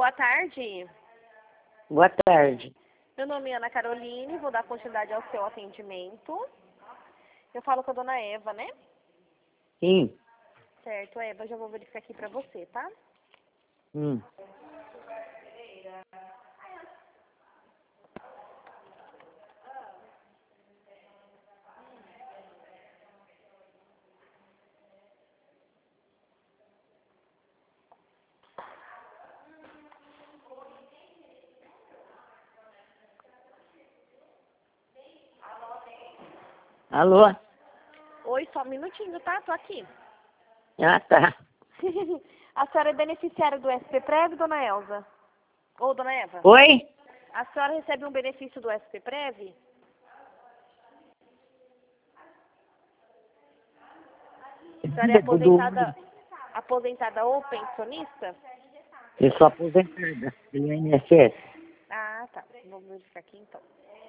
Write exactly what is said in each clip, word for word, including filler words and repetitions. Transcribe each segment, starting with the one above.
boa tarde. Boa tarde. Meu nome é Ana Caroline, vou dar continuidade ao seu atendimento. Eu falo com a dona Eva, né? Sim. Certo, Eva, já vou verificar aqui pra você, tá? Hum. Alô? Oi, só um minutinho, tá? Tô aqui. Ah, tá. A senhora é beneficiária do S P Prev, dona Elza? Ou dona Eva? Oi? A senhora recebe um benefício do S P Prev? A senhora é aposentada, aposentada ou pensionista? Eu sou aposentada do I N S S. Ah, tá. Vou verificar aqui então.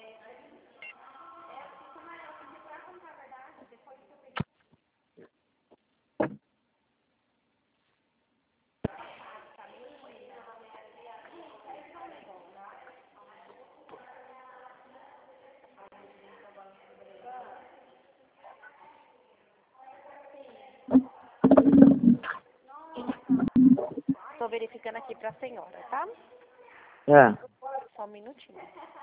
Estou verificando aqui pra senhora, tá? Ah. Só um minutinho.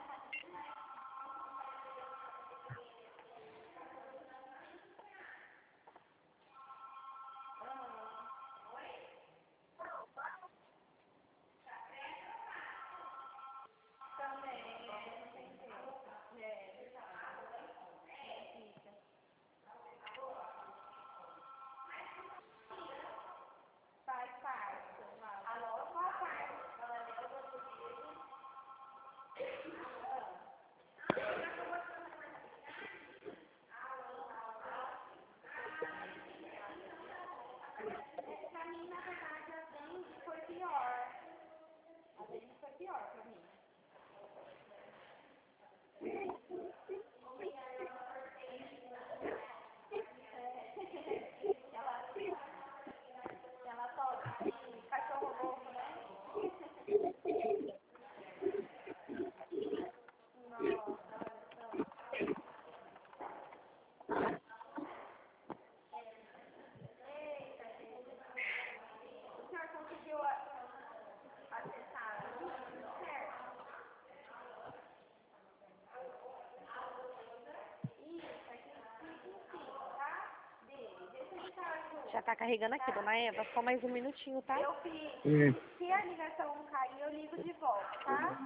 Já tá carregando aqui, dona Eva. Só mais um minutinho, tá? Eu fiz. Hum. Se a ligação não cair, eu ligo de volta, tá?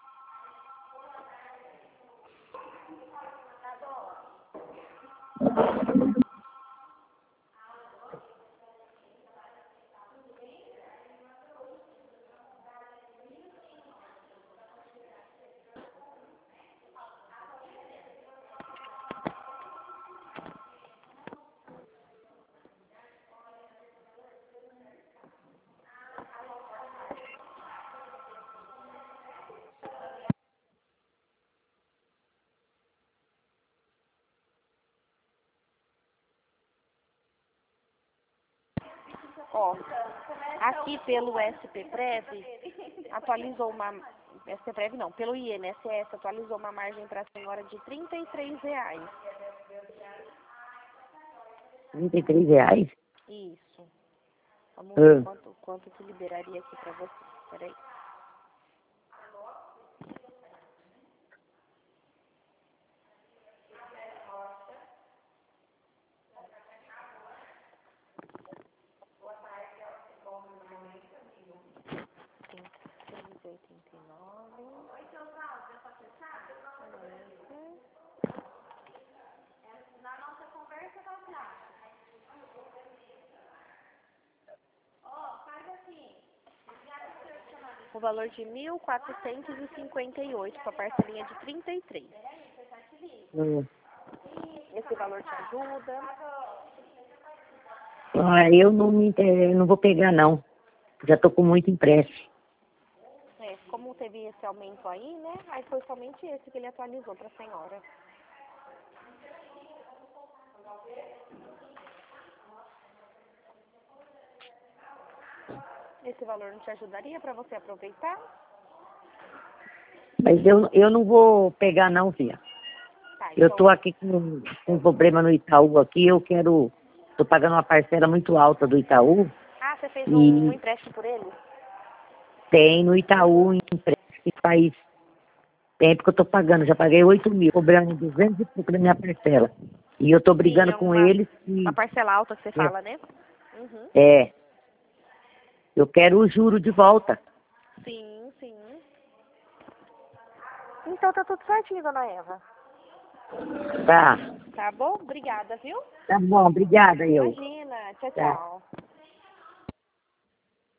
Ó, aqui pelo S P Prev, atualizou uma... S P Prev não, pelo I N S S, atualizou uma margem para a senhora de trinta e três reais. trinta e três reais? Isso. Vamos ver Ah. quanto, quanto que liberaria aqui para você. Peraí. seis e oitenta e nove. Oi, seu Valdo, já pode fechar? Na nossa conversa, qual que acha? Ó, faz assim. O valor de mil quatrocentos e cinquenta e oito, com a parcelinha de trinta e três. Hum. Esse valor te ajuda? Ah, eu não me inter... não vou pegar, não. Já tô com muito empréstimo. É, como teve esse aumento aí, né? Aí foi somente esse que ele atualizou para a senhora. Esse valor não te ajudaria para você aproveitar? Mas eu, eu não vou pegar não, filha. Tá, Eu então, tô aqui com, com um problema no Itaú aqui, eu quero... Tô pagando uma parcela muito alta do Itaú. ah, você fez um E empréstimo por ele? tem no Itaú um empréstimo que faz tempo que eu tô pagando. Já paguei oito mil, cobrando duzentos e pouco da minha parcela. E eu tô Sim, brigando é com uma, eles uma que... parcela alta que você É, fala, né? Uhum. é, eu quero o juro de volta. Sim, sim. Então tá tudo certinho, dona Eva. Tá, Tá bom? Obrigada, viu? tá bom, obrigada eu. Imagina. Tchau, Tá. tchau.